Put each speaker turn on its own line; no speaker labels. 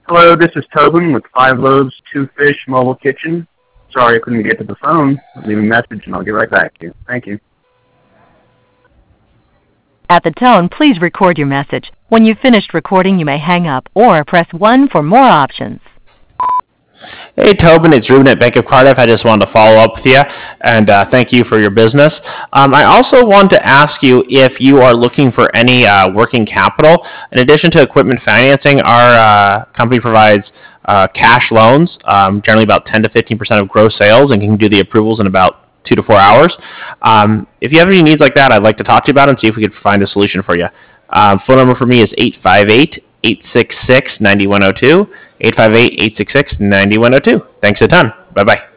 Hello, this is Tobin with Five Loaves, Two Fish Mobile Kitchen. Sorry I couldn't get to the phone. Leave a message and I'll get right back to you. Thank you.
At the tone, please record your message. When you've finished recording, you may hang up or press 1 for more options.
Hey Tobin, it's Ruben at Bank of Cardiff. I just wanted to follow up with you and thank you for your business. I also want to ask you if you are looking for any working capital. In addition to equipment financing, our company provides cash loans, generally about 10 to 15% of gross sales, and can do the approvals in about 2 to 4 hours. If you have any needs like that, I'd like to talk to you about it and see if we could find a solution for you. Phone number for me is 858-866-9102, 858-866-9102. Thanks a ton. Bye-bye.